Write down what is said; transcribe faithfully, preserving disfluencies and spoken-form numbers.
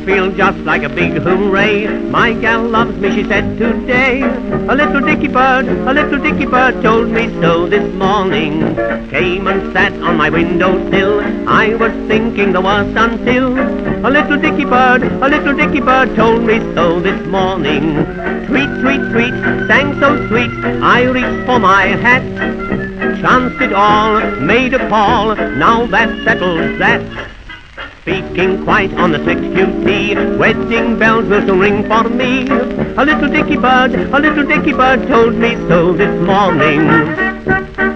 feel just like a big hooray. My gal loves me, she said today. A little dicky bird, a little dicky bird told me so this morning. Came and sat on my windowsill. I was thinking the worst until a little dicky bird, a little dicky bird told me so this morning. Tweet, tweet, tweet, sang so sweet, I reached for my hat. Chanced it all, made a call, now that settles that. Speaking quite on the six Q T, wedding bells will soon ring for me. A little dicky bird, a little dicky bird told me so this morning.